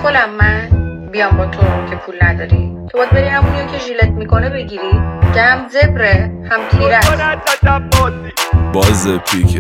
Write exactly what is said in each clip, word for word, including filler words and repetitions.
کلم من بیام با تو که پول نداری. تو باید بری همونیو که ژیلت میکنه بگیری که هم زبره هم تیره. باز پیکه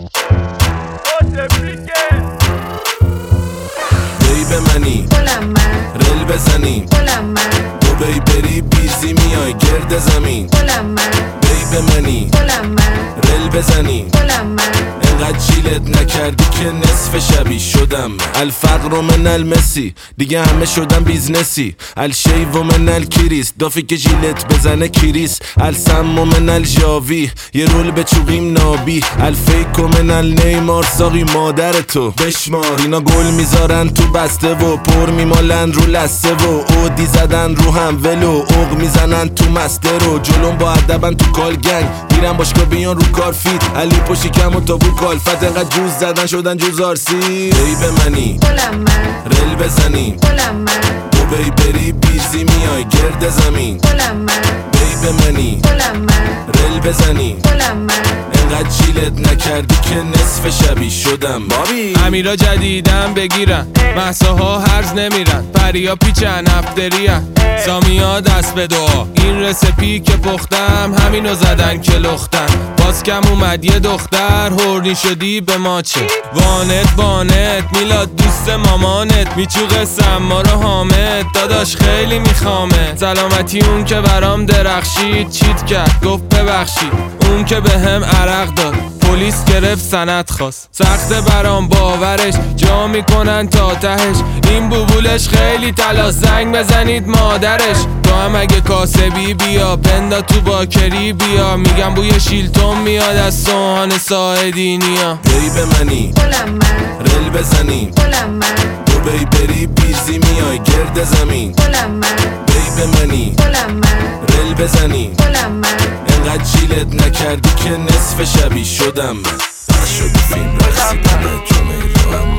بی به منی کلم من رل بزنیم کلم من دو بی بری بیزی میای گرد زمین. کلم من بی به منی کلم من رل بزنیم کلم من انقدر جیلت نکردی که نصف شبی شدم. الفقر من المسی دیگه همه شدم بیزنسی. الشیو من الکریس دافی که جیلت بزنه کریس. السم من الجاوی یه رول به چوقیم نابی. الفیک من النیمار ساقی مادر تو بشمار. اینا گل میذارن تو بسته و پر میمالن رو لسته و اودی زدن رو هم ولو اوق میزنن تو مسته رو. جلوم با ادبن تو کال گنگ میرن باشگاه بیان رو کار فیت. علی پشی کم و تابو کالفت انقدر جوز زدن شدن جوز آرسی. بی به منی کلم من رل بزنیم کلم من دو بی بری بیزی میای گرد زمین. کلم من بی به منی کلم من رل بزنیم کلم من انقدر جیلت نکردی که نصف شبی شدم. بابی امیرا جدیدن بگیرن محساها هرز نمیرن. پریا پیچن افتریان سامیا دست به دعا. این رسپی که پختم همینو زدن که لختن. باز کم اومد یه دختر هورنی شدی به ما چه. وانت وانت میلاد دوست مامانت میچوقه سما رو حامد. داداش خیلی میخوامه سلامتی اون که برام درخشید. چیت کرد گفت ببخشید اون که به هم عرق داد. پلیس گرفت سند خواست سخت برام باورش. جا میکنن تا تهش این بوبولش خیلی تلا. زنگ بزنید مادرش. تو هم اگه کاسبی بیا پندا تو باکری بیا. میگم بوی شیلتون میاد از سوهان ساعدینیا. بی به منی کلم من رل بزنیم کلم من دو بی بری بیزی میای گرد زمین. کلم من بی به منی کلم من رل بزنیم کلم من انقدر جیلت نکردی که نصف شبی شدم. پخش شد فیلم رقصی کنه جمعه رو هم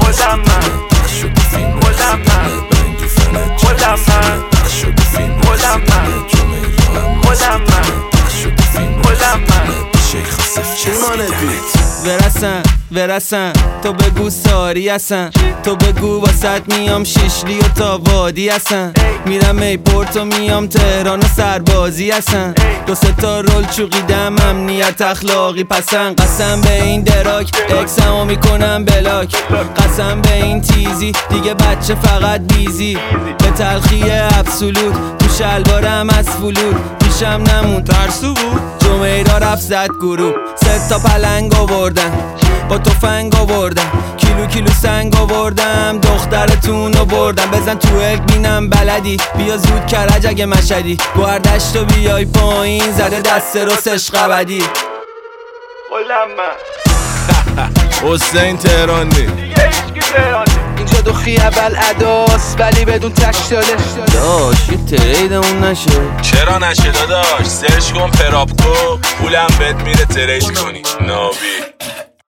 پخش شد فیلم رقصی کنه بنگی فنه پخش شد فیلم رقصی کنه جمعه رو هم پخش شد فیلم رقصی کنه شیخ صف چسبیدنت. ورسن ورسن تو بگو ساری هستن. تو بگو واسط میام شیشلی و تا وادی هستن. میرم ایپورت و میام تهران و سربازی هستن. دو سه تا رول چوقیدم امنیت اخلاقی پسند. قسم به این دراک اکسمو میکنم بلاک. قسم به این تیزی دیگه بچه فقط بیزی. به تلخی ابسولوت تو شلوارم از فلود. پیشم نمون ترسو بود جمعه را رفت زد گروه. سه تا پلنگ آوردن با تفنگ آوردم. کیلو کیلو سنگ آوردم دخترتون رو بردم. بزن تو اک بینم بلدی بیا زود کرج اگه مشدی. گوهردشت و بیای پایین زده دست رستش قبدی. حسین تهرانی دیگه هیچکی تهرانی. اینجا دو خیابل اداس ولی بدون تک داده. داش یه تریدمون نشه. چرا نشه داداش؟ سرچ کن پراپکو پولم بهت میره ترید کنی نابی.